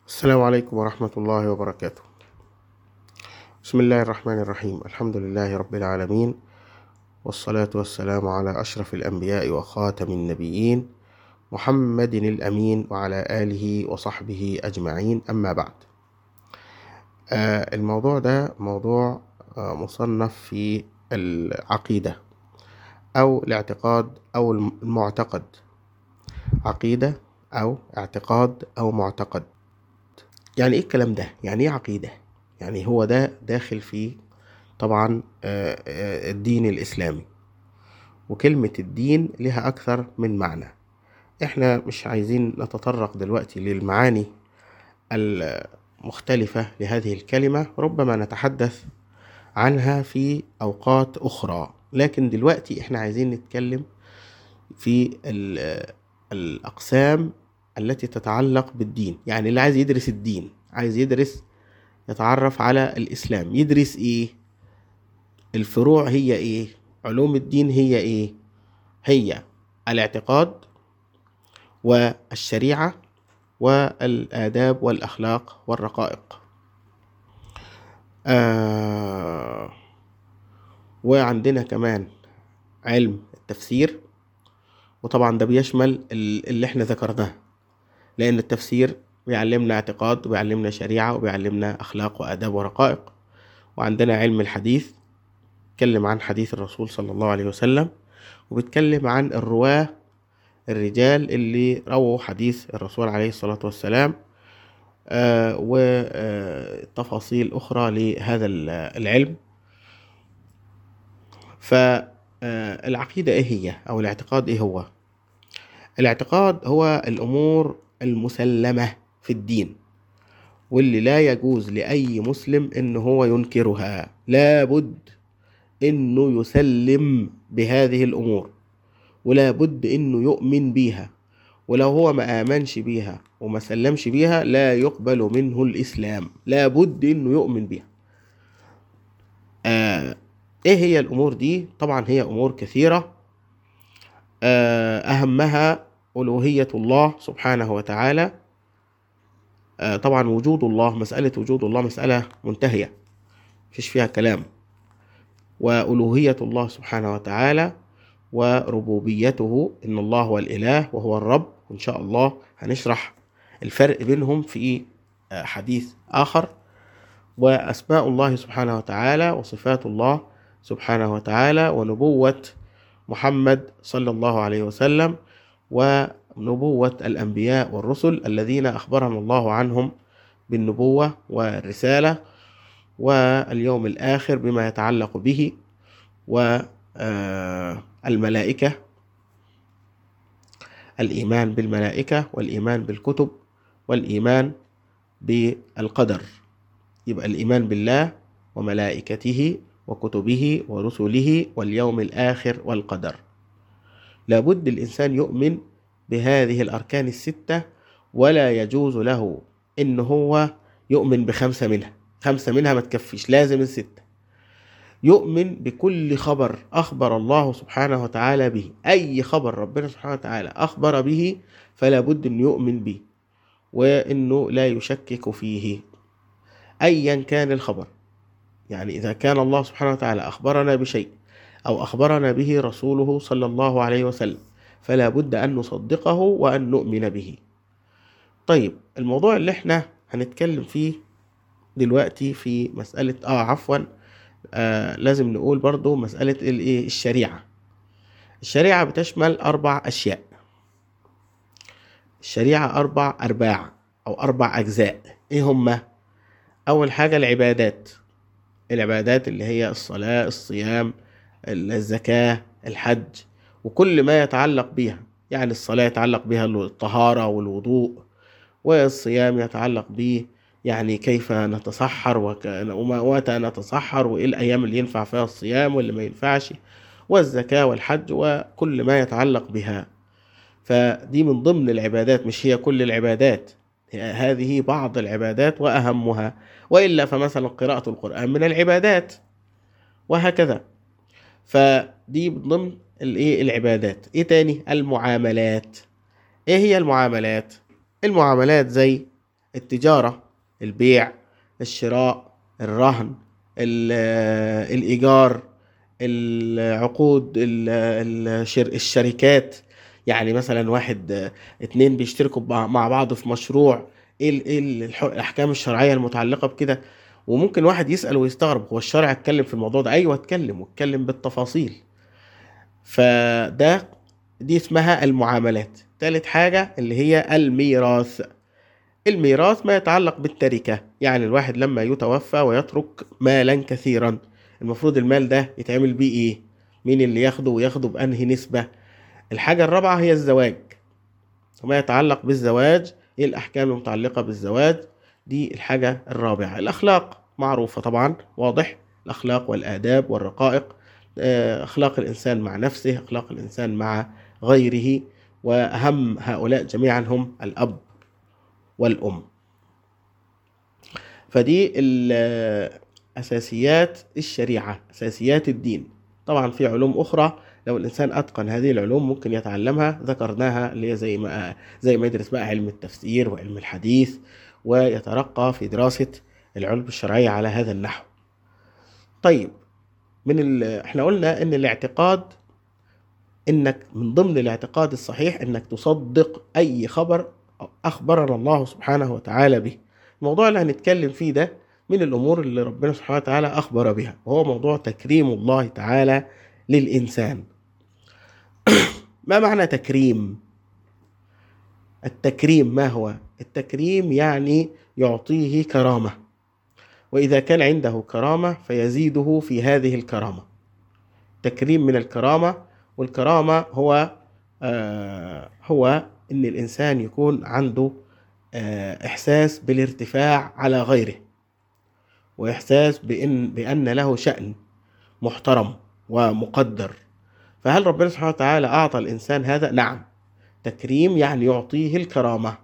السلام عليكم ورحمة الله وبركاته. بسم الله الرحمن الرحيم. الحمد لله رب العالمين، والصلاة والسلام على أشرف الأنبياء وخاتم النبيين محمد الأمين وعلى آله وصحبه أجمعين، أما بعد. الموضوع ده موضوع مصنف في العقيدة أو الاعتقاد أو المعتقد. عقيدة أو اعتقاد أو معتقد. يعني ايه الكلام ده؟ يعني ايه عقيدة؟ يعني هو ده داخل فيه طبعا الدين الإسلامي، وكلمة الدين لها أكثر من معنى. احنا مش عايزين نتطرق دلوقتي للمعاني المختلفة لهذه الكلمة، ربما نتحدث عنها في أوقات أخرى، لكن دلوقتي احنا عايزين نتكلم في الأقسام التي تتعلق بالدين. يعني اللي عايز يدرس الدين، عايز يدرس يتعرف على الإسلام، يدرس إيه؟ الفروع هي إيه؟ علوم الدين هي إيه؟ هي الاعتقاد والشريعة والآداب والأخلاق والرقائق. وعندنا كمان علم التفسير، وطبعا ده بيشمل اللي احنا ذكرناه، لأن التفسير بيعلمنا اعتقاد وبيعلمنا شريعة وبيعلمنا أخلاق وآداب ورقائق. وعندنا علم الحديث، بيتكلم عن حديث الرسول صلى الله عليه وسلم، وبيتكلم عن الرواة، الرجال اللي رووا حديث الرسول عليه الصلاة والسلام، وتفاصيل أخرى لهذا العلم. فالعقيدة إيه هي؟ أو الاعتقاد إيه هو؟ الاعتقاد هو الأمور المسلمة في الدين، واللي لا يجوز لأي مسلم إنه هو ينكرها، لابد إنه يسلم بهذه الأمور، ولا بد إنه يؤمن بيها، ولو هو ما آمنش بيها وما سلمش بيها لا يقبل منه الإسلام، لا بد إنه يؤمن بيها. إيه هي الأمور دي؟ طبعا هي أمور كثيرة، أهمها ألوهية الله سبحانه وتعالى. طبعا وجود الله، مسألة وجود الله مسألة منتهية مفيش فيها كلام، وألوهية الله سبحانه وتعالى وربوبيته، إن الله هو الإله وهو الرب، وإن شاء الله هنشرح الفرق بينهم في حديث آخر. وأسماء الله سبحانه وتعالى وصفات الله سبحانه وتعالى، ونبوة محمد صلى الله عليه وسلم، ونبوة الأنبياء والرسل الذين أخبرنا الله عنهم بالنبوة والرسالة، واليوم الآخر بما يتعلق به، والملائكة، الإيمان بالملائكة والإيمان بالكتب والإيمان بالقدر. يبقى الإيمان بالله وملائكته وكتبه ورسله واليوم الآخر والقدر. لابد الإنسان يؤمن بهذه الأركان الستة، ولا يجوز له إن هو يؤمن بخمسة منها، خمسة منها ما تكفيش، لازم الستة. يؤمن بكل خبر أخبر الله سبحانه وتعالى به، أي خبر ربنا سبحانه وتعالى أخبر به فلا بد أن يؤمن به، وأنه لا يشكك فيه أيا كان الخبر. يعني إذا كان الله سبحانه وتعالى أخبرنا بشيء أو أخبرنا به رسوله صلى الله عليه وسلم فلا بد أن نصدقه وأن نؤمن به. طيب، الموضوع اللي احنا هنتكلم فيه دلوقتي في مسألة لازم نقول برضو مسألة الشريعة. الشريعة بتشمل 4 أشياء. الشريعة 4 أرباع أو 4 أجزاء. إيه هما؟ أول حاجة العبادات. العبادات اللي هي الصلاة، الصيام، الزكاة، الحج، وكل ما يتعلق بها. يعني الصلاة يتعلق بها الطهارة والوضوء، والصيام يتعلق به يعني كيف نتصحر ومتى نتصحر، وإيه الأيام اللي ينفع فيها الصيام واللي ما ينفعش، والزكاة والحج وكل ما يتعلق بها. فدي من ضمن العبادات، مش هي كل العبادات، هذه بعض العبادات وأهمها، وإلا فمثلا قراءة القرآن من العبادات وهكذا. فدي من ضمن العبادات. إيه تاني؟ المعاملات. إيه هي المعاملات؟ المعاملات زي التجارة، البيع، الشراء، الرهن، الإيجار، العقود، الشركات. يعني مثلا واحد اتنين بيشتركوا مع بعض في مشروع، ايه الاحكام الشرعية المتعلقة بكده. وممكن واحد يسأل ويستغرب، هو الشرع اتكلم في الموضوع ده؟ ايوه اتكلم، واتكلم بالتفاصيل. دي اسمها المعاملات. ثالث حاجة اللي هي الميراث. الميراث ما يتعلق بالتركة، يعني الواحد لما يتوفى ويترك مالا كثيرا، المفروض المال ده يتعمل بيه ايه؟ مين اللي ياخده، وياخده بأنهي نسبة؟ الحاجة الرابعة هي الزواج، وما يتعلق بالزواج، ايه الأحكام المتعلقة بالزواج. دي الحاجة الرابعة. الأخلاق معروفة طبعا، واضح، الأخلاق والآداب والرقائق، أخلاق الإنسان مع نفسه، أخلاق الإنسان مع غيره، وأهم هؤلاء جميعا هم الأب والأم. فدي أساسيات الشريعة، أساسيات الدين. طبعا في علوم أخرى لو الإنسان أتقن هذه العلوم ممكن يتعلمها، ذكرناها، اللي هي زي ما يدرس بقى علم التفسير وعلم الحديث، ويترقى في دراسة العلوم الشرعية على هذا النحو. طيب، احنا قلنا ان الاعتقاد، انك من ضمن الاعتقاد الصحيح انك تصدق اي خبر اخبرنا الله سبحانه وتعالى به. الموضوع اللي هنتكلم فيه ده من الامور اللي ربنا سبحانه وتعالى اخبر بها، وهو موضوع تكريم الله تعالى للانسان. ما معنى تكريم؟ التكريم ما هو؟ التكريم يعني يعطيه كرامة، وإذا كان عنده كرامة فيزيده في هذه الكرامة. تكريم من الكرامة. والكرامة هو إن الإنسان يكون عنده إحساس بالارتفاع على غيره، وإحساس بأن له شأن محترم ومقدر. فهل ربنا سبحانه وتعالى أعطى الإنسان هذا؟ نعم. تكريم يعني يعطيه الكرامة،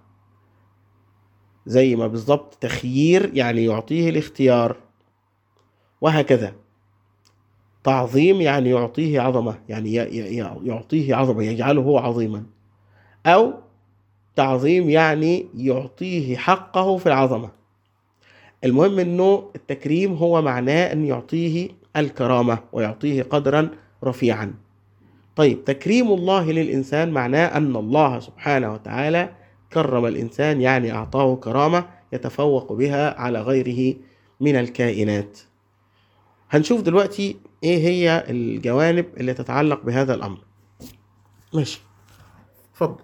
زي ما بالضبط تخيير يعني يعطيه الاختيار، وهكذا. تعظيم يعني يعطيه عظمة، يعني يعطيه عظمة، يجعله عظيما. أو تعظيم يعني يعطيه حقه في العظمة. المهم أنه التكريم هو معناه أن يعطيه الكرامة ويعطيه قدرا رفيعا. طيب، تكريم الله للإنسان معناه أن الله سبحانه وتعالى كرم الإنسان، يعني أعطاه كرامة يتفوق بها على غيره من الكائنات. هنشوف دلوقتي إيه هي الجوانب اللي تتعلق بهذا الأمر. ماشي، اتفضل.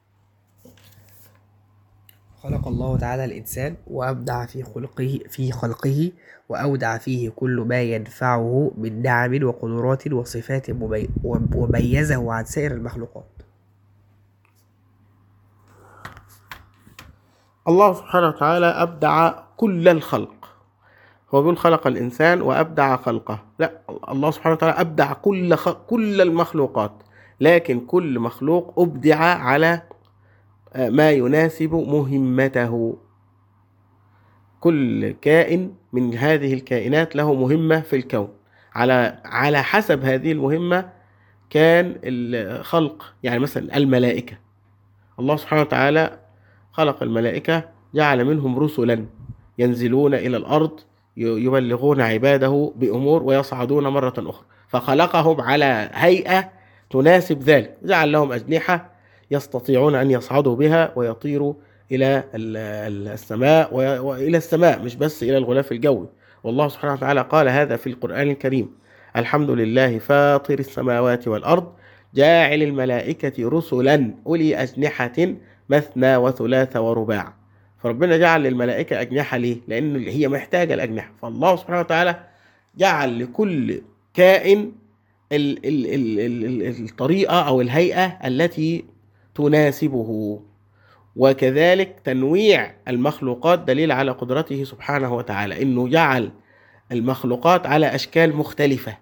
خلق الله تعالى الإنسان وأبدع في خلقه وأودع فيه كل ما ينفعه من نعم وقدرات وصفات وميزه عن سائر المخلوقات. الله سبحانه وتعالى أبدع كل الخلق. هو بيقول خلق الإنسان وأبدع خلقه، لا، الله سبحانه وتعالى أبدع كل المخلوقات، لكن كل مخلوق أبدع على ما يناسب مهمته. كل كائن من هذه الكائنات له مهمة في الكون، على حسب هذه المهمة كان الخلق. يعني مثلا الملائكة، الله سبحانه وتعالى خلق الملائكة، جعل منهم رسلا ينزلون إلى الأرض يبلغون عباده بأمور ويصعدون مرة أخرى، فخلقهم على هيئة تناسب ذلك، جعل لهم أجنحة يستطيعون أن يصعدوا بها ويطيروا إلى السماء، وإلى السماء مش بس إلى الغلاف الجوي. والله سبحانه وتعالى قال هذا في القرآن الكريم: الحمد لله فاطر السماوات والأرض جاعل الملائكة رسلا أولي أجنحة مثنى وثلاث ورباع. فربنا جعل للملائكة أجنحة ليه؟ لأن هي محتاجة الأجنحة. فالله سبحانه وتعالى جعل لكل كائن الطريقة أو الهيئة التي تناسبه. وكذلك تنويع المخلوقات دليل على قدرته سبحانه وتعالى، إنه جعل المخلوقات على أشكال مختلفة.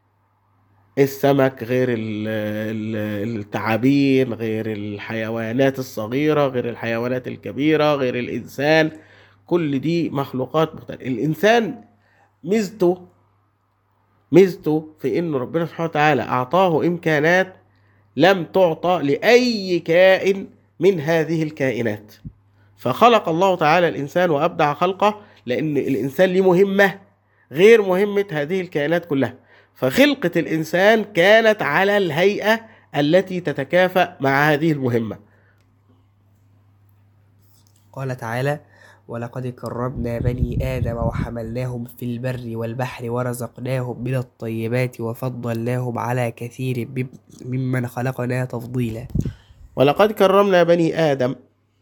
السمك غير التعابين، غير الحيوانات الصغيرة، غير الحيوانات الكبيرة، غير الإنسان. كل دي مخلوقات مختلفة. الإنسان ميزته في إنه ربنا سبحانه وتعالى أعطاه إمكانات لم تعطى لأي كائن من هذه الكائنات. فخلق الله تعالى الإنسان وأبدع خلقه لأن الإنسان ليه مهمة غير مهمة هذه الكائنات كلها. فخلقة الإنسان كانت على الهيئة التي تتكافأ مع هذه المهمة. قال تعالى: ولقد كرمنا بني آدم وحملناهم في البر والبحر ورزقناهم من الطيبات وفضلناهم على كثير ممن خلقنا تفضيلا. ولقد كرمنا بني آدم،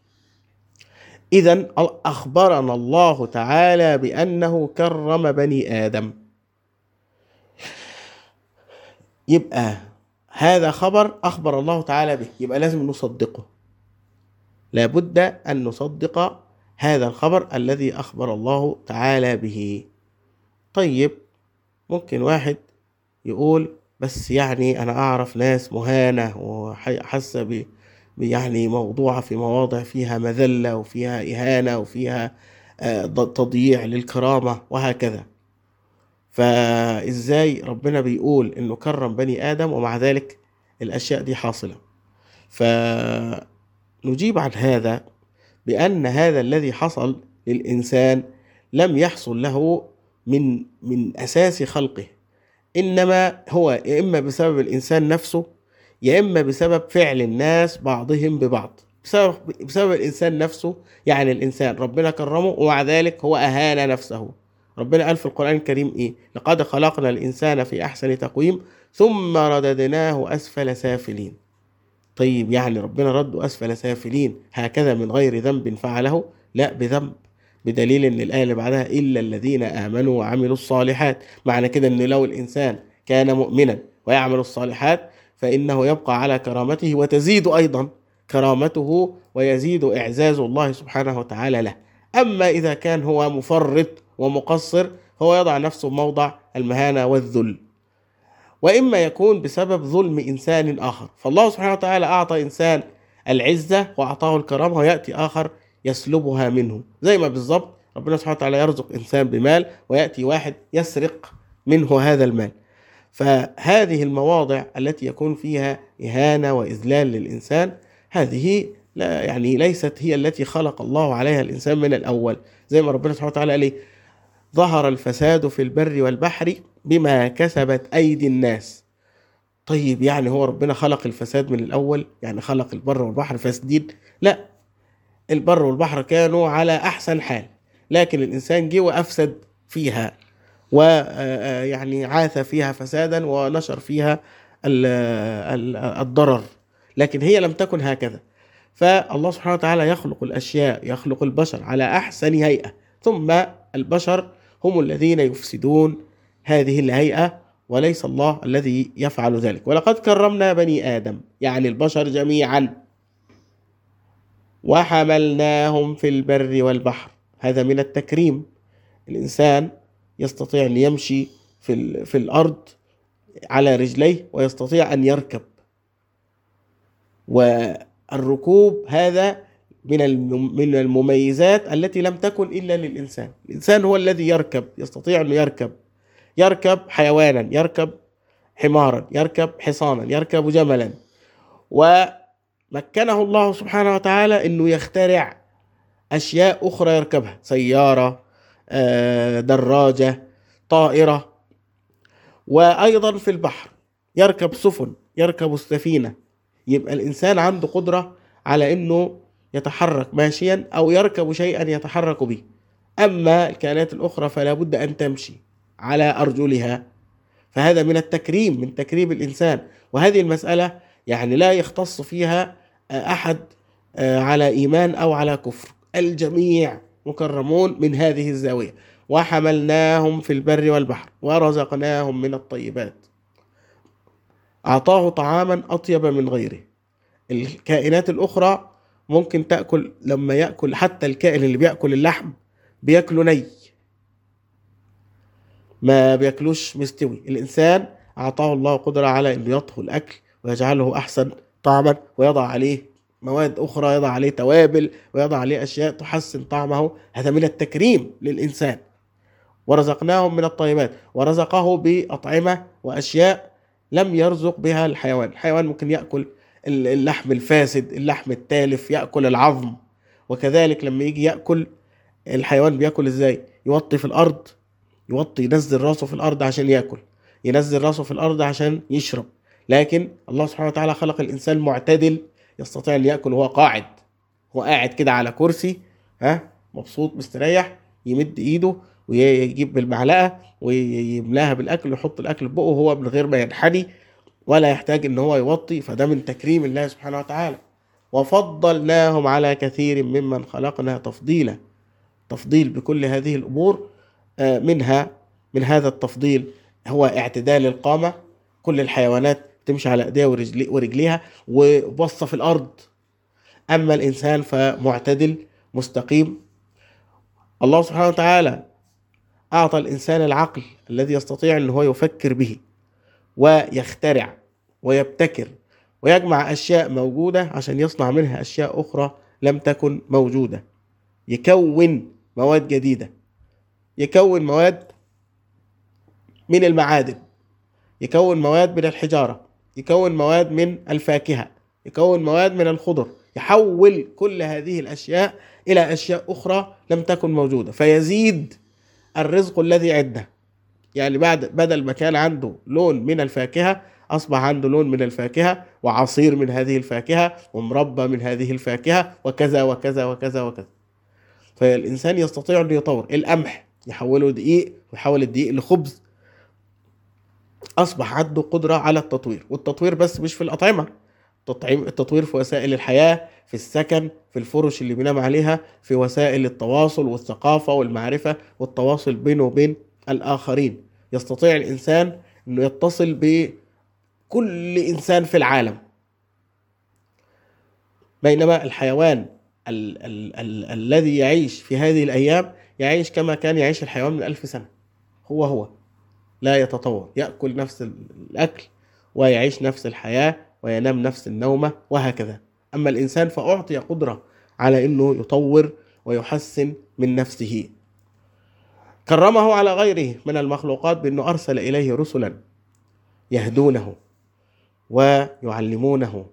إذن أخبرنا الله تعالى بأنه كرم بني آدم، يبقى هذا خبر أخبر الله تعالى به، يبقى لازم نصدقه، لابد أن نصدق هذا الخبر الذي أخبر الله تعالى به. طيب ممكن واحد يقول بس يعني أنا أعرف ناس مهانة وحاسة يعني موضوعة في مواضع فيها مذلة وفيها إهانة وفيها تضييع للكرامة وهكذا، فإزاي ربنا بيقول إنه كرم بني آدم ومع ذلك الأشياء دي حاصلة؟ فنجيب عن هذا بأن هذا الذي حصل للإنسان لم يحصل له من أساس خلقه، إنما هو يا إما بسبب الإنسان نفسه يا إما بسبب فعل الناس بعضهم ببعض. بسبب الإنسان نفسه، يعني الإنسان ربنا كرمه ومع ذلك هو أهان نفسه. ربنا قال في القرآن الكريم إيه؟ لقد خلقنا الإنسان في أحسن تقويم ثم رددناه أسفل سافلين. طيب يعني ربنا رده أسفل سافلين هكذا من غير ذنب فعله؟ لا، بذنب، بدليل ان الآية اللي بعدها إلا الذين آمنوا وعملوا الصالحات. معنى كده ان لو الإنسان كان مؤمنا ويعمل الصالحات فإنه يبقى على كرامته وتزيد أيضا كرامته ويزيد إعزاز الله سبحانه وتعالى له. أما إذا كان هو مفرط ومقصر هو يضع نفسه موضع المهانة والذل، وإما يكون بسبب ظلم إنسان آخر. فالله سبحانه وتعالى أعطى إنسان العزة وأعطاه الكرامة ويأتي آخر يسلبها منه، زي ما بالضبط ربنا سبحانه وتعالى يرزق إنسان بمال ويأتي واحد يسرق منه هذا المال. فهذه المواضع التي يكون فيها إهانة وإذلال للإنسان هذه لا يعني ليست هي التي خلق الله عليها الإنسان من الأول. زي ما ربنا سبحانه وتعالى قال ظهر الفساد في البر والبحر بما كسبت أيدي الناس. طيب يعني هو ربنا خلق الفساد من الأول؟ يعني خلق البر والبحر فاسدين؟ لا، البر والبحر كانوا على أحسن حال، لكن الإنسان جه وأفسد فيها ويعني عاث فيها فسادا ونشر فيها الضرر، لكن هي لم تكن هكذا. فالله سبحانه وتعالى يخلق الأشياء، يخلق البشر على أحسن هيئة، ثم البشر هم الذين يفسدون هذه الهيئة وليس الله الذي يفعل ذلك. ولقد كرمنا بني آدم يعني البشر جميعا وحملناهم في البر والبحر، هذا من التكريم. الإنسان يستطيع أن يمشي في الأرض على رجليه ويستطيع أن يركب، والركوب هذا من المميزات التي لم تكن إلا للإنسان. الإنسان هو الذي يركب، يستطيع أن يركب حيوانا، يركب حمارا، يركب حصانا، يركب جملا، ومكنه الله سبحانه وتعالى أنه يخترع أشياء أخرى يركبها، سيارة، دراجة، طائرة. وأيضا في البحر يركب سفن، يركب السفينة. يبقى الإنسان عنده قدرة على أنه يتحرك ماشيا أو يركب شيئا يتحرك به. أما الكائنات الأخرى فلا بد أن تمشي على أرجلها، فهذا من التكريم، من تكريم الإنسان. وهذه المسألة يعني لا يختص فيها أحد على إيمان أو على كفر، الجميع مكرمون من هذه الزاوية. وحملناهم في البر والبحر ورزقناهم من الطيبات. أعطاه طعاما أطيب من غيره. الكائنات الأخرى ممكن تأكل، لما يأكل حتى الكائن اللي بيأكل اللحم بيأكله ني، ما بيأكلوش مستوي. الإنسان أعطاه الله قدرة على أن يطهو الأكل ويجعله أحسن طعما، ويضع عليه مواد أخرى، يضع عليه توابل ويضع عليه أشياء تحسن طعمه. هذا من التكريم للإنسان. ورزقناهم من الطيبات، ورزقه بأطعمة وأشياء لم يرزق بها الحيوان. الحيوان ممكن يأكل اللحم الفاسد، اللحم التالف، يأكل العظم، وكذلك لما يجي يأكل، الحيوان بيأكل ازاي؟ يوطي في الأرض، ينزل راسه في الأرض عشان يأكل، ينزل راسه في الأرض عشان يشرب. لكن الله سبحانه وتعالى خلق الإنسان معتدل، يستطيع أن يأكل وهو قاعد، هو قاعد كده على كرسي، مبسوط مستريح، يمد إيده ويجيب بالمعلقة ويملاها بالأكل ويحط الأكل في بقه، وهو من غير ما ينحني ولا يحتاج ان هو يوطي. فده من تكريم الله سبحانه وتعالى. وفضلناهم على كثير ممن خلقنا تفضيلا، تفضيل بكل هذه الأمور. من هذا التفضيل هو اعتدال القامة، كل الحيوانات تمشي على ايديها ورجليها وبصة في الأرض، أما الإنسان فمعتدل مستقيم. الله سبحانه وتعالى أعطى الإنسان العقل الذي يستطيع أن هو يفكر به ويخترع ويبتكر ويجمع أشياء موجودة عشان يصنع منها أشياء أخرى لم تكن موجودة، يكون مواد جديدة، يكون مواد من المعادن، يكون مواد من الحجارة، يكون مواد من الفاكهة، يكون مواد من الخضر، يحول كل هذه الأشياء إلى أشياء أخرى لم تكن موجودة، فيزيد الرزق الذي عنده. يعني بدل ما كان عنده لون من الفاكهة، أصبح عنده لون من الفاكهة وعصير من هذه الفاكهة ومربى من هذه الفاكهة وكذا وكذا وكذا وكذا. فالإنسان يستطيع أن يطور القمح، يحوله دقيق ويحول الدقيق لخبز. أصبح عنده قدرة على التطوير، والتطوير بس مش في الأطعمة، التطوير في وسائل الحياة، في السكن، في الفرش اللي بينام عليها، في وسائل التواصل والثقافة والمعرفة والتواصل بينه وبين الآخرين. يستطيع الإنسان أنه يتصل بكل إنسان في العالم، بينما الحيوان الذي يعيش في هذه الأيام يعيش كما كان يعيش الحيوان من 1000 سنة، هو لا يتطور، يأكل نفس الأكل ويعيش نفس الحياة وينام نفس النومة وهكذا. أما الإنسان فأعطي قدرة على أنه يطور ويحسن من نفسه. كرمه على غيره من المخلوقات بأنه أرسل إليه رسلا يهدونه ويعلمونه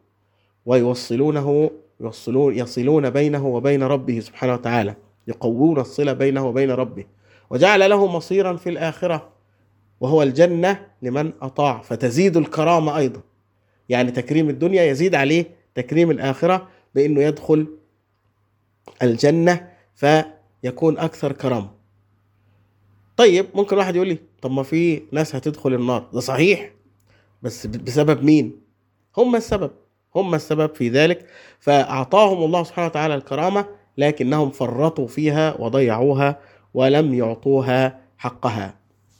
يصلون بينه وبين ربه سبحانه وتعالى، يقوون الصلة بينه وبين ربه، وجعل له مصيرا في الآخرة وهو الجنة لمن أطاع، فتزيد الكرامة أيضا. يعني تكريم الدنيا يزيد عليه تكريم الآخرة بأنه يدخل الجنة فيكون أكثر كرامة. طيب ممكن واحد يقول لي طب ما في ناس هتدخل النار، ده صحيح، بس بسبب مين؟ هم السبب في ذلك، فأعطاهم الله سبحانه وتعالى الكرامة لكنهم فرطوا فيها وضيعوها ولم يعطوها حقها.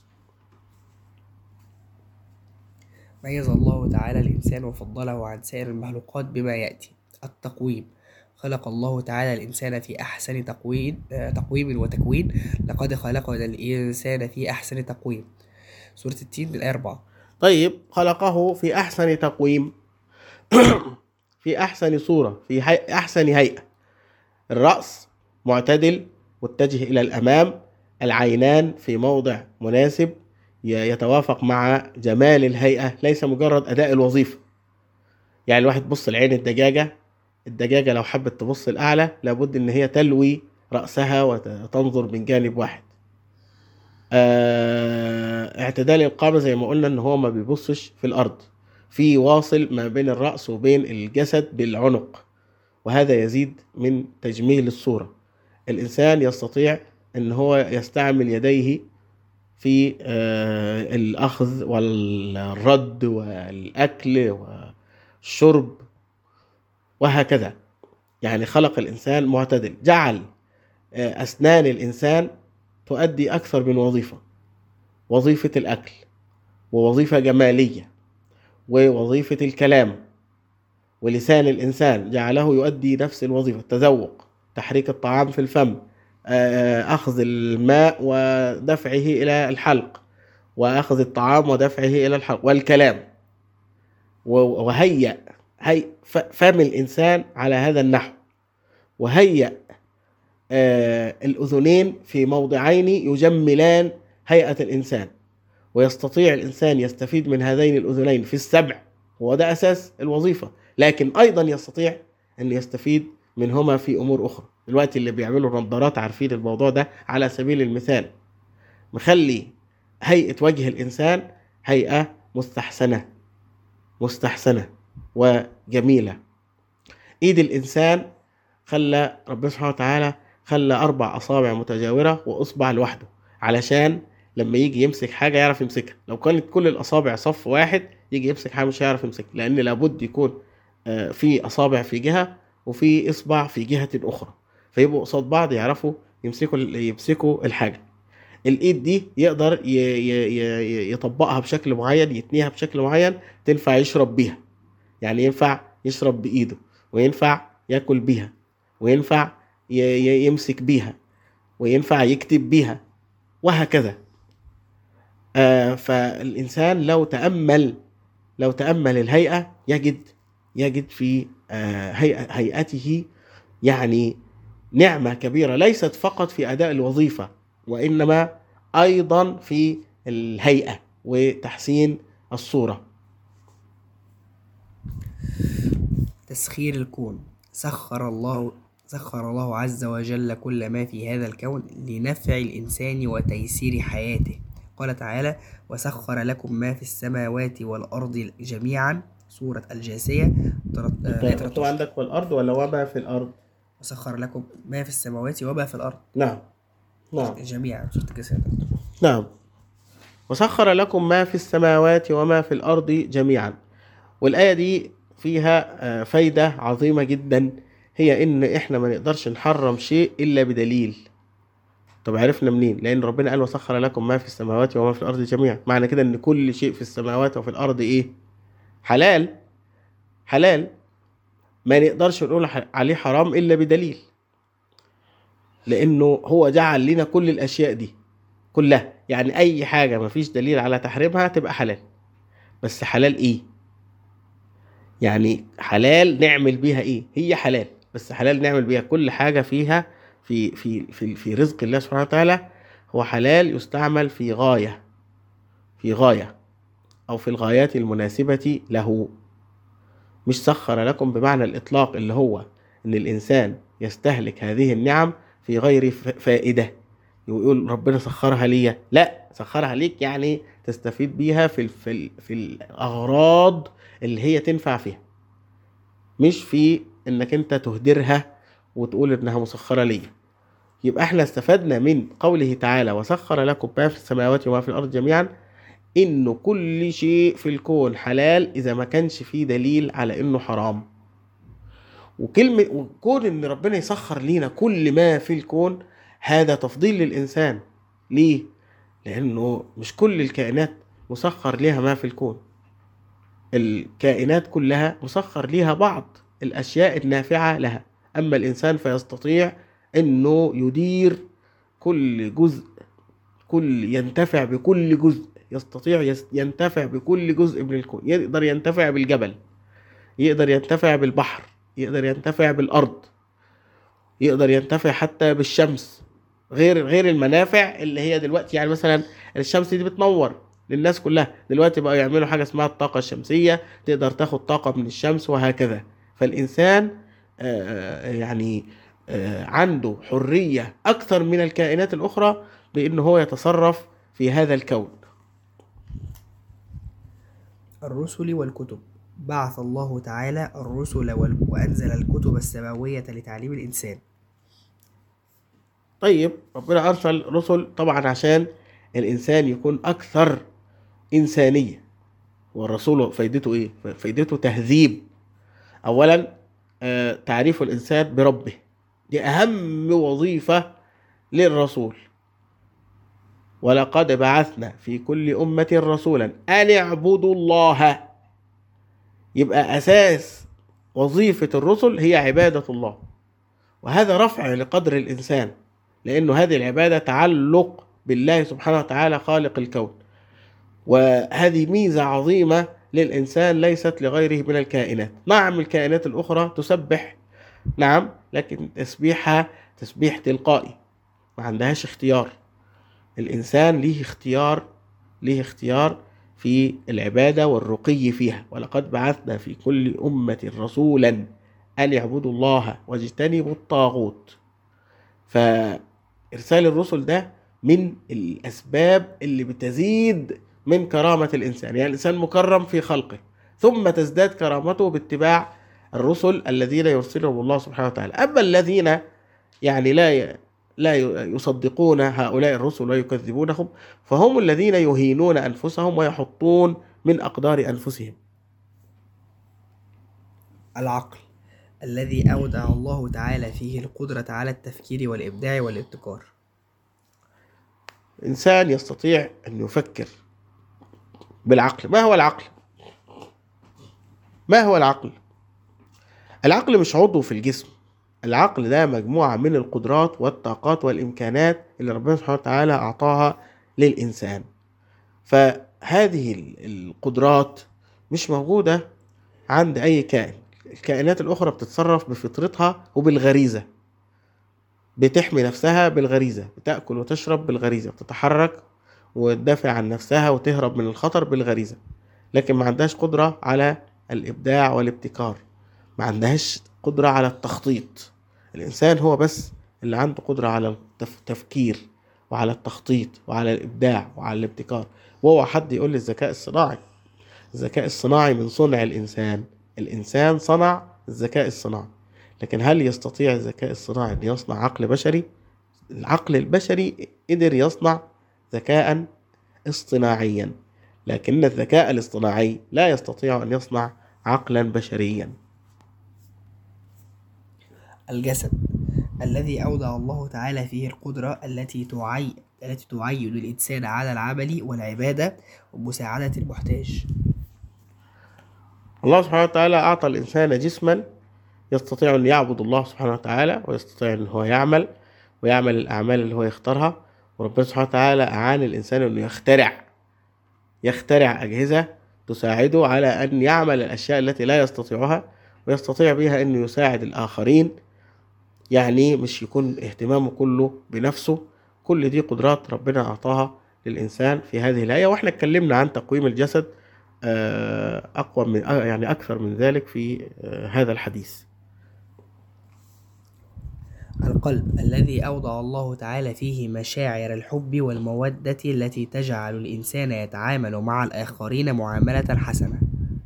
ميز الله تعالى الإنسان وفضله عن سائر المخلوقات بما يأتي: التقويم. خلق الله تعالى الإنسان في أحسن تقويم وتكوين. لقد خلقنا الإنسان في أحسن تقويم. سورة التين الآية 4. طيب خلقه في أحسن تقويم في أحسن صورة، في أحسن هيئة. الرأس معتدل متجه إلى الأمام، العينان في موضع مناسب يتوافق مع جمال الهيئة، ليس مجرد أداء الوظيفة. يعني الواحد بص العين الدجاجة لو حبت تبص الأعلى لابد إن هي تلوي رأسها وتنظر من جانب واحد. اعتدال القامة زي ما قلنا إن هو ما بيبصش في الأرض، في واصل ما بين الرأس وبين الجسد بالعنق، وهذا يزيد من تجميل الصورة. الإنسان يستطيع إن هو يستعمل يديه في الأخذ والرد والأكل والشرب وهكذا. يعني خلق الإنسان معتدل، جعل أسنان الإنسان تؤدي أكثر من وظيفة الأكل، ووظيفة جمالية، ووظيفة الكلام. ولسان الإنسان جعله يؤدي نفس الوظيفة: التذوق، تحريك الطعام في الفم، أخذ الماء ودفعه إلى الحلق، وأخذ الطعام ودفعه إلى الحلق، والكلام. وهيأ فم الإنسان على هذا النحو، وهيأ الأذنين في موضعين يجملان هيئة الإنسان، ويستطيع الإنسان يستفيد من هذين الأذنين في السمع، وده أساس الوظيفة، لكن أيضا يستطيع أن يستفيد منهما في أمور أخرى. دلوقتي اللي بيعملوا نظارات عارفين الموضوع ده. على سبيل المثال مخلي هيئة وجه الإنسان هيئة مستحسنة وجميلة. إيد الإنسان خلى ربنا سبحانه وتعالى خلى 4 أصابع متجاورة وأصبع لوحده، علشان لما يجي يمسك حاجة يعرف يمسكها. لو كانت كل الأصابع صف واحد يجي يمسك حاجة مش هيعرف يمسكها، لأن لابد يكون في أصابع في جهة وفي إصبع في جهة أخرى، فيبقوا قصاد بعض يعرفوا يمسكوا الحاجة. الإيد دي يقدر يطبقها بشكل معين، يتنيها بشكل معين تنفع يشرب بيها. يعني ينفع يشرب بإيده، وينفع يأكل بيها، وينفع يمسك بيها، وينفع يكتب بيها، وهكذا. فالإنسان لو تأمل الهيئة يجد في هيئته يعني نعمة كبيرة، ليست فقط في أداء الوظيفة، وإنما أيضا في الهيئة وتحسين الصورة. تسخير الكون. سخر الله عز وجل كل ما في هذا الكون لنفع الإنسان وتيسير حياته. قال تعالى: وسخر لكم ما في السماوات والأرض جميعا، سورة الجاثية. مكتوب عندك والأرض ولا وما في الأرض؟ وسخر لكم ما في السماوات وما في الأرض. نعم جميعا، سورة الجاثية. نعم. وسخر لكم ما في السماوات وما في الأرض جميعا. والآية دي فيها فايدة عظيمة جدا، هي إن إحنا ما نقدرش نحرم شيء إلا بدليل. طب عرفنا منين؟ لأن ربنا قال: وسخر لكم ما في السماوات وما في الأرض جميعا. معنى كده إن كل شيء في السماوات وفي الأرض إيه؟ حلال. ما نقدرش نقول عليه حرام إلا بدليل، لأنه هو جعل لنا كل الأشياء دي كلها. يعني أي حاجة ما فيش دليل على تحريمها تبقى حلال. بس حلال إيه؟ يعني حلال نعمل بيها إيه؟ هي حلال، بس حلال نعمل بيها كل حاجة فيها في رزق الله سبحانه وتعالى. هو حلال يستعمل في غاية أو في الغايات المناسبة له. مش سخر لكم بمعنى الإطلاق اللي هو إن الإنسان يستهلك هذه النعم في غير فائدة، يقول ربنا سخرها لي. لا، سخرها ليك يعني تستفيد بيها في الأغراض اللي هي تنفع فيها، مش في إنك أنت تهدرها وتقول إنها مسخرة لي. يبقى احنا استفدنا من قوله تعالى: وسخر لكم ما في السماوات وما في الأرض جميعا، إنه كل شيء في الكون حلال إذا ما كانش فيه دليل على إنه حرام. وكون إن ربنا يسخر لينا كل ما في الكون هذا تفضيل للإنسان. ليه؟ لأنه مش كل الكائنات مسخر لها ما في الكون. الكائنات كلها مسخر لها بعض الأشياء النافعة لها، أما الإنسان فيستطيع إنه يدير كل جزء، ينتفع بكل جزء، يستطيع ينتفع بكل جزء من الكون. يقدر ينتفع بالجبل، يقدر ينتفع بالبحر، يقدر ينتفع بالأرض، يقدر ينتفع حتى بالشمس، غير المنافع اللي هي دلوقتي. يعني مثلا الشمس دي بتنور للناس كلها، دلوقتي بقوا يعملوا حاجة اسمها الطاقة الشمسية، تقدر تاخد طاقة من الشمس وهكذا. فالإنسان يعني عنده حرية أكثر من الكائنات الأخرى بأنه هو يتصرف في هذا الكون. الرسل والكتب. بعث الله تعالى الرسل وأنزل الكتب السماوية لتعليم الإنسان. طيب، ربنا أرسل رسل طبعا عشان الإنسان يكون أكثر إنسانية. والرسول فايدته إيه؟ فايدته تهذيب. أولا تعريف الإنسان بربه، دي أهم وظيفة للرسول. ولقد بعثنا في كل أمة رسولا أن اعبدوا الله. يبقى أساس وظيفة الرسل هي عبادة الله، وهذا رفع لقدر الإنسان، لأنه هذه العبادة تعلق بالله سبحانه وتعالى خالق الكون. وهذه ميزة عظيمة للإنسان ليست لغيره من الكائنات. نعم، الكائنات الأخرى تسبح، نعم، لكن تسبيحها تسبيح تلقائي، ما عندهاش اختيار. الإنسان ليه اختيار في العبادة والرقي فيها. ولقد بعثنا في كل أمة رسولا أن يعبدوا الله واجتنبوا الطاغوت. فإرسال الرسل ده من الأسباب اللي بتزيد من كرامة الإنسان، يعني الإنسان مكرم في خلقه، ثم تزداد كرامته باتباع الرسل الذين يرسلهم الله سبحانه وتعالى. أما الذين يعني لا يصدقون هؤلاء الرسل ويكذبونهم، فهم الذين يهينون أنفسهم ويحطون من أقدار أنفسهم. العقل الذي أودع الله تعالى فيه القدرة على التفكير والإبداع والابتكار. إنسان يستطيع أن يفكر بالعقل. ما هو العقل؟ ما هو العقل؟ العقل مش عضو في الجسم. العقل ده مجموعة من القدرات والطاقات والإمكانات اللي ربنا سبحانه وتعالى أعطاها للإنسان. فهذه القدرات مش موجودة عند أي كائن. الكائنات الأخرى بتتصرف بفطرتها وبالغريزة، بتحمي نفسها بالغريزة، بتأكل وتشرب بالغريزة، بتتحرك وتدافع عن نفسها وتهرب من الخطر بالغريزة، لكن ما عندهاش قدرة على الإبداع والابتكار، ما عندهاش قدرة على التخطيط. الإنسان هو بس اللي عنده قدرة على التفكير وعلى التخطيط وعلى الإبداع وعلى الابتكار. وهو حد يقول لي الذكاء الصناعي، الذكاء الصناعي من صنع الإنسان. الإنسان صنع الذكاء الصناعي، لكن هل يستطيع الذكاء الصناعي أن يصنع عقل بشري؟ العقل البشري قدر يصنع ذكاء اصطناعيا، لكن الذكاء الاصطناعي لا يستطيع أن يصنع عقلا بشريا. الجسد الذي أودع الله تعالى فيه القدرة التي تعين الإنسان على العمل والعبادة ومساعدة المحتاج. الله سبحانه وتعالى أعطى الإنسان جسما يستطيع أن يعبد الله سبحانه وتعالى، ويستطيع أن هو ويعمل الأعمال اللي هو يختارها. وربنا سبحانه وتعالى أعان الإنسان أنه يخترع أجهزة تساعده على أن يعمل الأشياء التي لا يستطيعها، ويستطيع بها أنه يساعد الآخرين. يعني مش يكون اهتمامه كله بنفسه. كل دي قدرات ربنا أعطاها للإنسان في هذه الآية. وإحنا اتكلمنا عن تقويم الجسد أقوى من يعني أكثر من ذلك في هذا الحديث. القلب الذي أوضع الله تعالى فيه مشاعر الحب والمودة التي تجعل الإنسان يتعامل مع الآخرين معاملة حسنة.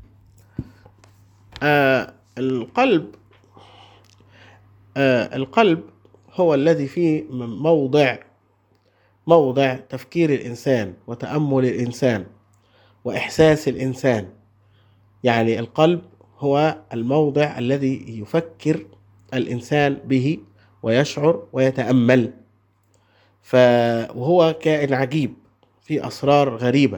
القلب هو الذي فيه موضع تفكير الإنسان وتأمل الإنسان وإحساس الإنسان. يعني القلب هو الموضع الذي يفكر الإنسان به ويشعر ويتأمل. وهو كائن عجيب فيه أسرار غريبة،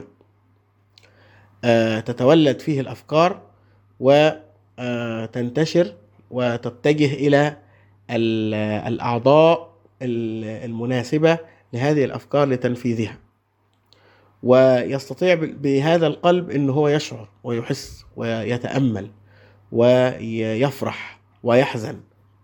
تتولد فيه الأفكار وتنتشر وتتجه إلى الأعضاء المناسبة لهذه الأفكار لتنفيذها. ويستطيع بهذا القلب أنه هو يشعر ويحس ويتأمل ويفرح ويحزن.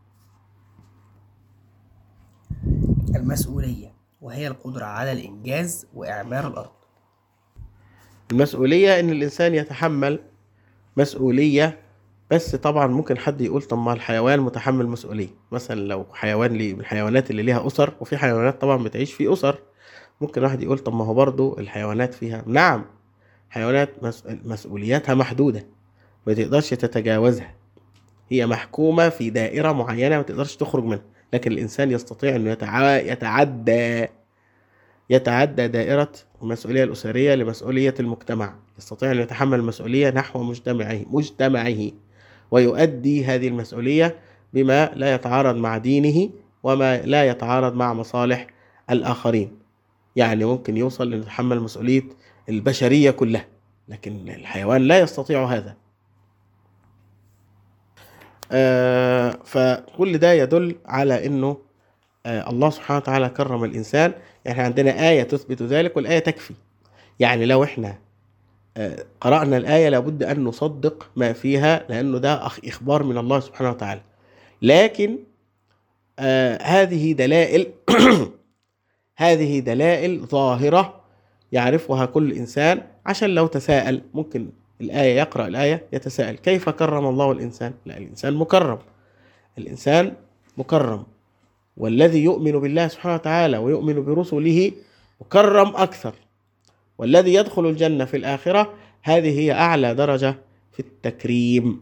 المسؤولية وهي القدرة على الإنجاز وإعمار الأرض. المسؤولية إن الإنسان يتحمل مسؤولية. بس طبعا ممكن حد يقول طب ما الحيوان متحمل مسؤولية، مثلا لو حيوان من الحيوانات اللي ليها أسر، وفي حيوانات طبعا بتعيش في أسر، ممكن واحد يقول طب ما هو برضو الحيوانات فيها. نعم، حيوانات مسؤولياتها محدودة، ما تقدرش تتجاوزها، هي محكومة في دائرة معينة ما تقدرش تخرج منها. لكن الإنسان يستطيع أن يتعدى دائرة المسؤولية الأسرية لمسؤولية المجتمع، يستطيع أن يتحمل المسؤولية نحو مجتمعه ويؤدي هذه المسؤولية بما لا يتعارض مع دينه وما لا يتعارض مع مصالح الآخرين. يعني ممكن يوصل أن يتحمل مسؤولية البشرية كلها، لكن الحيوان لا يستطيع هذا. فكل ده يدل على أنه الله سبحانه وتعالى كرم الإنسان. يعني عندنا آية تثبت ذلك، والآية تكفي. يعني لو احنا قرأنا الآية لابد أن نصدق ما فيها، لأنه ده إخبار من الله سبحانه وتعالى. لكن هذه دلائل هذه دلائل ظاهرة يعرفها كل إنسان، عشان لو تساءل ممكن الآية يقرأ الآية يتساءل كيف كرم الله الإنسان؟ لا، الإنسان مكرم، الإنسان مكرم، والذي يؤمن بالله سبحانه وتعالى ويؤمن برسله مكرم أكثر، والذي يدخل الجنة في الآخرة هذه هي أعلى درجة في التكريم.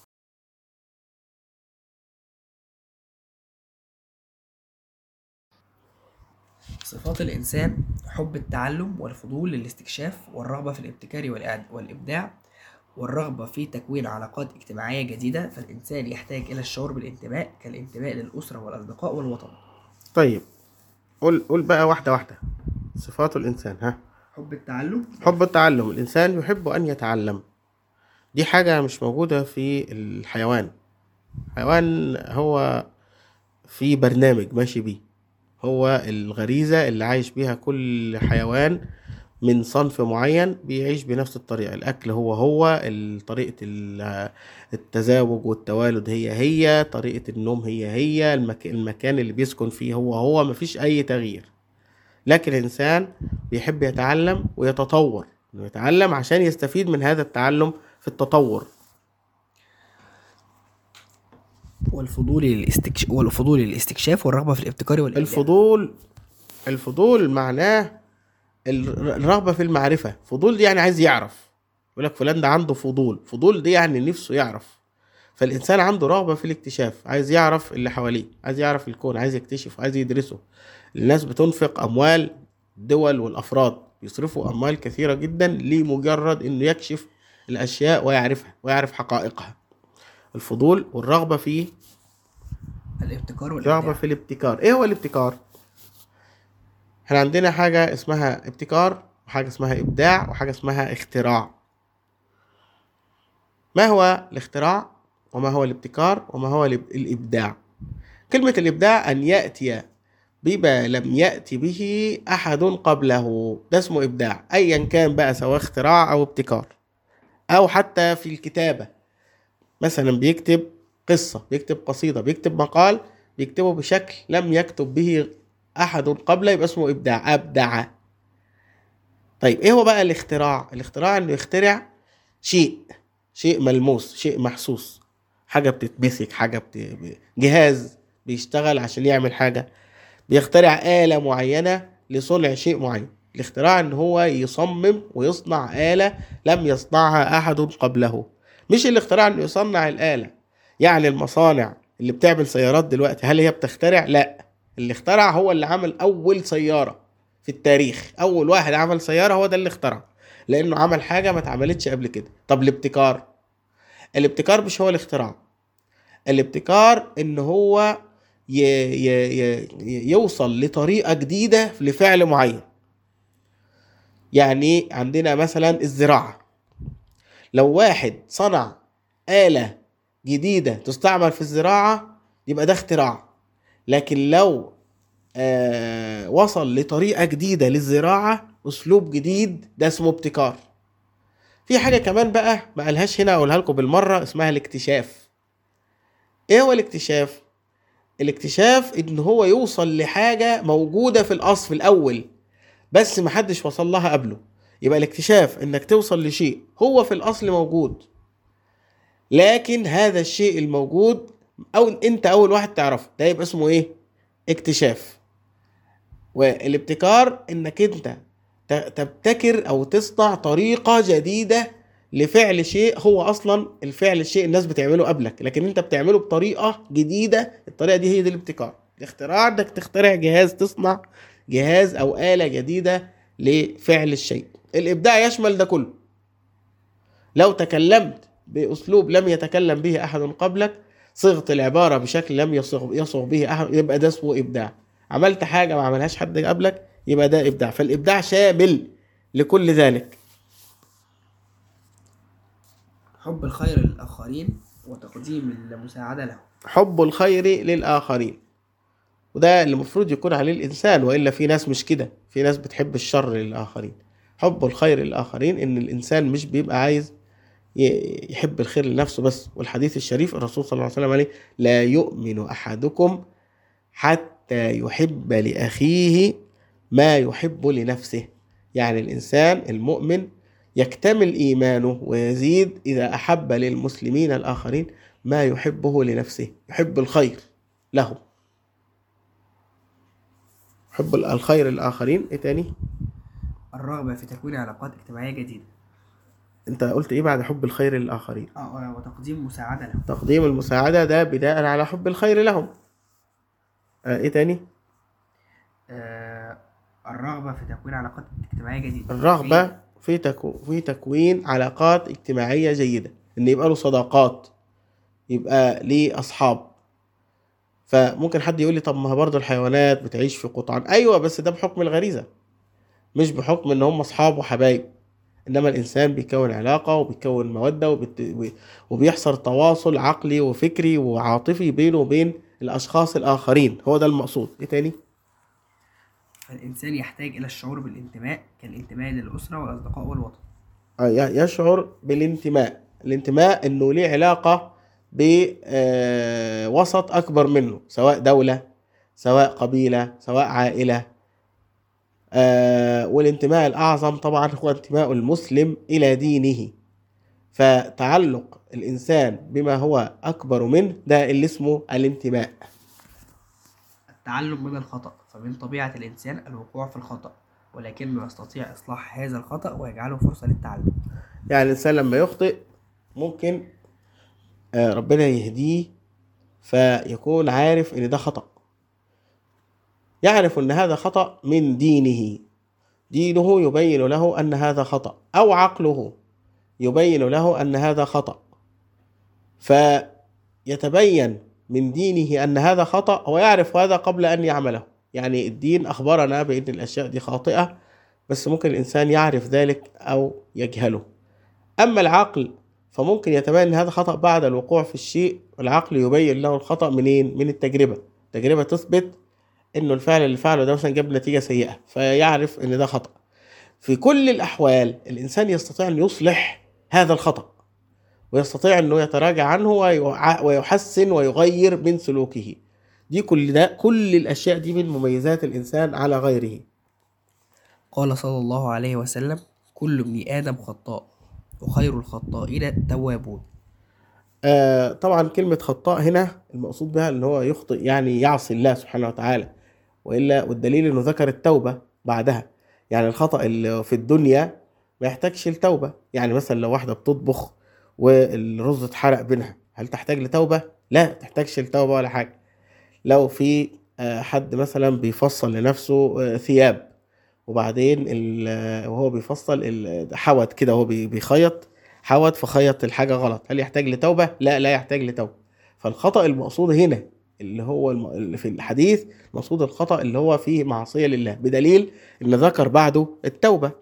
صفات الإنسان: حب التعلم والفضول للاستكشاف والرغبة في الابتكار والإبداع والرغبة في تكوين علاقات اجتماعية جديدة. فالإنسان يحتاج إلى الشعور بالانتماء كالانتماء للأسرة والأصدقاء والوطن. طيب قول بقى واحدة واحدة صفات الإنسان. حب التعلم. حب التعلم، الإنسان يحب أن يتعلم، دي حاجة مش موجودة في الحيوان. الحيوان هو في برنامج ماشي بيه، هو الغريزة اللي عايش بيها كل حيوان من صنف معين بيعيش بنفس الطريقة. الأكل هو طريقة التزاوج والتوالد هي طريقة النوم هي المكان اللي بيسكن فيه هو مفيش أي تغيير. لكن الإنسان بيحب يتعلم ويتطور، يتعلم عشان يستفيد من هذا التعلم في التطور. والفضول للاستكشاف والرغبة في الابتكار والإبداع. الفضول معناه الرغبة في المعرفة. فضول دي يعني عايز يعرف، يقول لك فلان ده عنده فضول دي يعني نفسه يعرف. فالإنسان عنده رغبة في الاكتشاف، عايز يعرف اللي حواليه، عايز يعرف الكون، عايز يكتشف، عايز يدرسه. الناس بتنفق أموال، الدول والأفراد يصرفوا أموال كثيرة جدا لمجرد إنه يكشف الأشياء ويعرفها ويعرف حقائقها. الفضول والرغبة في الابتكار والإبداع. رغبة في الابتكار. إيه هو الابتكار؟ احنا عندنا حاجة اسمها ابتكار، وحاجة اسمها إبداع، وحاجة اسمها اختراع. ما هو الاختراع؟ وما هو الابتكار؟ وما هو الإبداع؟ كلمة الإبداع أن يأتي بما لم يأتي به أحد قبله، ده اسمه إبداع. أيا كان بقى، سواء اختراع أو ابتكار. أو حتى في الكتابة، مثلا بيكتب قصة، بيكتب قصيدة، بيكتب مقال، بيكتبه بشكل لم يكتب به أحد قبله، يبقى اسمه إبداع، أبدع. طيب إيه هو بقى الاختراع؟ الاختراع إنه يخترع شيء ملموس، شيء محسوس، حاجة بتتمسك، جهاز بيشتغل عشان يعمل حاجة، بيخترع آلة معينة لصنع شيء معين. الاختراع إن هو يصمم ويصنع آلة لم يصنعها أحد قبله. مش الاختراع إنه يصنع الآلة، يعني المصانع اللي بتعمل سيارات دلوقتي هل هي بتخترع؟ لا، اللي اخترع هو اللي عمل أول سيارة في التاريخ. أول واحد عمل سيارة هو ده اللي اخترع، لأنه عمل حاجة ما اتعملتش قبل كده. طب الابتكار مش هو الاختراع. الابتكار إن هو يوصل لطريقة جديدة لفعل معين. يعني عندنا مثلا الزراعة، لو واحد صنع آلة جديدة تستعمل في الزراعة يبقى ده اختراع. لكن لو وصل لطريقة جديدة للزراعة، أسلوب جديد، ده اسمه ابتكار. في حاجة كمان بقى ما قالهاش هنا، أقولها لكم بالمرة، اسمها الاكتشاف. ايه هو الاكتشاف؟ الاكتشاف ان هو يوصل لحاجة موجودة في الأصل في الأول بس محدش وصل لها قبله. يبقى الاكتشاف انك توصل لشيء هو في الأصل موجود، لكن هذا الشيء الموجود او انت اول واحد تعرفه، ده يبقى اسمه ايه؟ اكتشاف. والابتكار انك انت تبتكر او تصنع طريقة جديدة لفعل شيء هو اصلا الشيء الناس بتعمله قبلك، لكن انت بتعمله بطريقة جديدة. الطريقة دي هي دي الابتكار. الاختراع انك تخترع جهاز، تصنع جهاز او آلة جديدة لفعل الشيء. الابداع يشمل ده كله. لو تكلمت باسلوب لم يتكلم به احد قبلك، صغت العبارة بشكل لم يصغ به احد، يبقى ده اسمه ابداع. عملت حاجة ما عملهاش حد قبلك، يبقى ده ابداع. فالابداع شامل لكل ذلك. حب الخير للآخرين وتقديم المساعدة لهم. حب الخير للآخرين، وده اللي المفروض يكون عليه الإنسان، وإلا في ناس مش كده، في ناس بتحب الشر للآخرين. حب الخير للآخرين إن الإنسان مش بيبقى عايز يحب الخير لنفسه بس. والحديث الشريف الرسول صلى الله عليه وسلم عليه: لا يؤمن أحدكم حتى يحب لأخيه ما يحب لنفسه. يعني الإنسان المؤمن يكتمل إيمانه ويزيد إذا أحب للمسلمين الآخرين ما يحبه لنفسه، يحب الخير لهم. حب الخير للآخرين. إيه تاني؟ الرغبة في تكوين علاقات اجتماعية جديدة. أنت قلت إيه بعد حب الخير للآخرين؟ وتقديم مساعدة لهم. تقديم المساعدة ده بناء على حب الخير لهم. إيه تاني؟ الرغبة في تكوين علاقات اجتماعية جديدة. الرغبة في تكوين علاقات اجتماعية جيدة، إن يبقى له صداقات، يبقى ليه أصحاب. فممكن حد يقول لي طب ما برضه الحيوانات بتعيش في قطعان. أيوة، بس ده بحكم الغريزة، مش بحكم إن هم أصحاب وحبايب. إنما الإنسان بيكون علاقة وبيكون مودة وبيحصل تواصل عقلي وفكري وعاطفي بينه وبين الأشخاص الآخرين. هو ده المقصود. إيه تاني؟ فالإنسان يحتاج إلى الشعور بالانتماء كالانتماء للأسرة والأصدقاء والوطن. يشعر بالانتماء. الانتماء إنه ليه علاقة بوسط أكبر منه، سواء دولة، سواء قبيلة، سواء عائلة. والانتماء الأعظم طبعا هو انتماء المسلم إلى دينه. فتعلق الإنسان بما هو أكبر منه ده اللي اسمه الانتماء. التعلم من الخطأ. فمن طبيعة الإنسان الوقوع في الخطأ، ولكنه يستطيع إصلاح هذا الخطأ ويجعله فرصة للتعلم. يعني الإنسان لما يخطئ ممكن ربنا يهديه فيكون عارف إن ده خطأ، يعرف أن هذا خطأ من دينه يبين له أن هذا خطأ، أو عقله يبين له أن هذا خطأ، فيتبين من دينه أن هذا خطأ ويعرف هذا قبل أن يعمله. يعني الدين أخبرنا بأن الأشياء دي خاطئة، بس ممكن الإنسان يعرف ذلك أو يجهله. أما العقل فممكن يتبين أن هذا خطأ بعد الوقوع في الشيء، والعقل يبين له الخطأ منين؟ من التجربة. التجربة تثبت إنه الفعل اللي فعله ده مثلا جاب نتيجة سيئة، فيعرف إن ده خطأ. في كل الأحوال الإنسان يستطيع أن يصلح هذا الخطأ، ويستطيع أنه يتراجع عنه ويحسن ويغير من سلوكه. كل الأشياء دي من مميزات الإنسان على غيره. قال صلى الله عليه وسلم: كل ابن آدم خطاء وخير الخطائين التوابون. طبعا كلمة خطاء هنا المقصود بها أنه هو يخطئ، يعني يعصي الله سبحانه وتعالى، والدليل أنه ذكر التوبة بعدها. يعني الخطأ اللي في الدنيا ما يحتاجش التوبة. يعني مثلا لو واحدة بتطبخ والرز اتحرق بينها، هل تحتاج لتوبة؟ لا، تحتاجش التوبة ولا حاجة. لو في حد مثلا بيفصل لنفسه ثياب، وبعدين وهو بيفصل حوت كده وهو بيخيط، حوت فخيط الحاجة غلط، هل يحتاج لتوبة؟ لا يحتاج لتوبة. فالخطأ المقصود هنا اللي هو اللي في الحديث مقصود الخطأ اللي هو فيه معصية لله، بدليل ان ذكر بعده التوبة.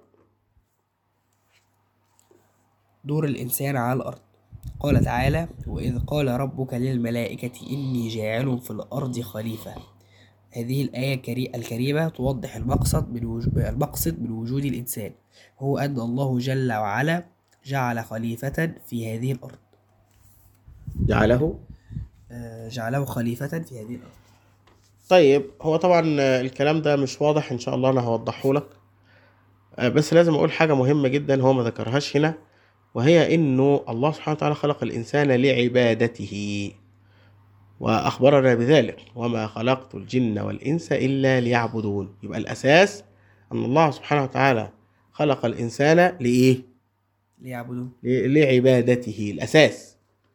دور الإنسان على الأرض. قال تعالى: وإذ قال ربك للملائكة إني جاعل في الأرض خليفة. هذه الآية الكريمة توضح المقصد من وجود الإنسان، هو أن الله جل وعلا جعل خليفة في هذه الأرض. جعله خليفة في هذه الأرض. طيب، هو طبعا الكلام ده مش واضح، إن شاء الله أنا هوضحه لك. بس لازم أقول حاجة مهمة جدا هو ما ذكرهاش هنا، وهي إنه الله سبحانه وتعالى خلق الإنسان لعبادته، وأخبرنا بذلك: وما خلقت الجن والإنس إلا ليعبدون. يبقى الأساس أن الله سبحانه وتعالى خلق الإنسان لإيه؟ ليعبدون، لعبادته، الأساس.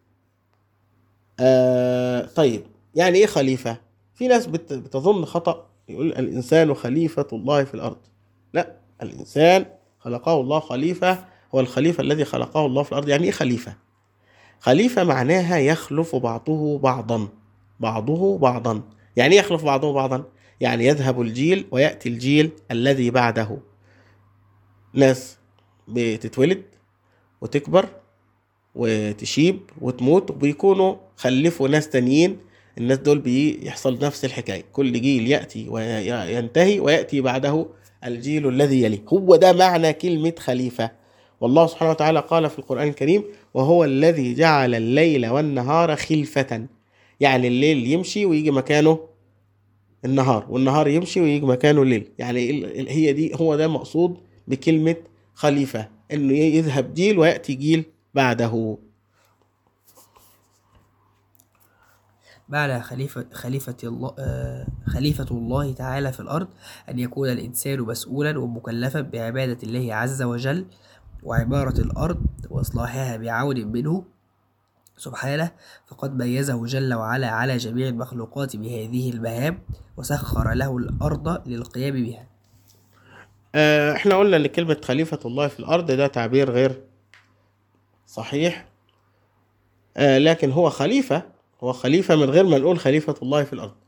طيب، يعني إيه خليفة؟ في ناس بتظن خطأ، يقول الإنسان خليفة الله في الأرض. لا، الإنسان خلقه الله خليفة، هو الخليفة الذي خلقه الله في الأرض. يعني إيه خليفة؟ خليفة معناها يخلف بعضه بعضا. يعني يخلف بعضه بعضا، يعني يذهب الجيل ويأتي الجيل الذي بعده. ناس بتتولد وتكبر وتشيب وتموت، وبيكونوا خلفوا ناس تانيين. الناس دول بيحصل نفس الحكاية، كل جيل يأتي وينتهي ويأتي بعده الجيل الذي يليه. هو ده معنى كلمة خليفة. والله سبحانه وتعالى قال في القرآن الكريم: وهو الذي جعل الليل والنهار خلفة. يعني الليل يمشي ويجي مكانه النهار، والنهار يمشي ويجي مكانه الليل. يعني هو ده مقصود بكلمة خليفة، انه يذهب جيل ويأتي جيل بعده. معنى خليفة الله تعالى في الأرض أن يكون الإنسان مسؤولا ومكلفا بعبادة الله عز وجل وعمارة الأرض وإصلاحها بعون منه سبحانه، فقد ميزه جل وعلا على جميع المخلوقات بهذه المهام وسخر له الأرض للقيام بها. احنا قلنا ان كلمة خليفة الله في الارض ده تعبير غير صحيح. لكن هو خليفة من غير ما نقول خليفة الله في الارض.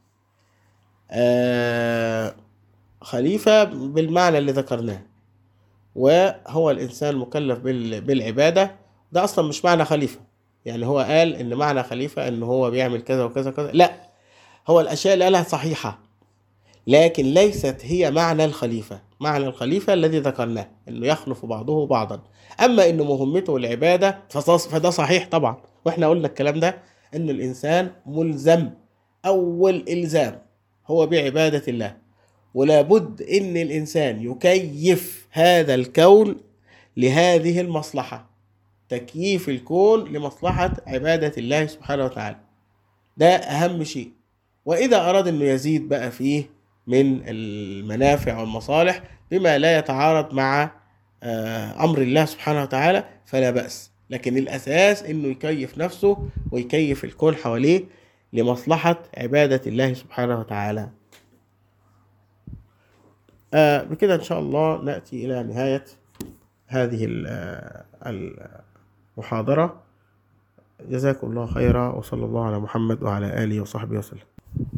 خليفة بالمعنى اللي ذكرناه، وهو الانسان مكلف بالعبادة. ده اصلا مش معنى خليفة، يعني هو قال ان معنى خليفة ان هو بيعمل كذا وكذا كذا، لا، هو الاشياء اللي قالها صحيحة لكن ليست هي معنى الخليفة. معنى الخليفة الذي ذكرناه انه يخلف بعضه بعضا. اما انه مهمته العبادة فده صحيح طبعا، واحنا قلنا الكلام ده، ان الانسان ملزم اول الزام هو بعبادة الله، ولا بد ان الانسان يكيف هذا الكون لهذه المصلحة، تكييف الكون لمصلحة عبادة الله سبحانه وتعالى، ده اهم شيء. واذا اراد انه يزيد بقى فيه من المنافع والمصالح بما لا يتعارض مع امر الله سبحانه وتعالى فلا بأس، لكن الاساس انه يكيف نفسه ويكيف الكون حواليه لمصلحة عبادة الله سبحانه وتعالى. بكده ان شاء الله نأتي الى نهاية هذه المحاضرة. جزاكم الله خيرا، وصلى الله على محمد وعلى آله وصحبه وسلم.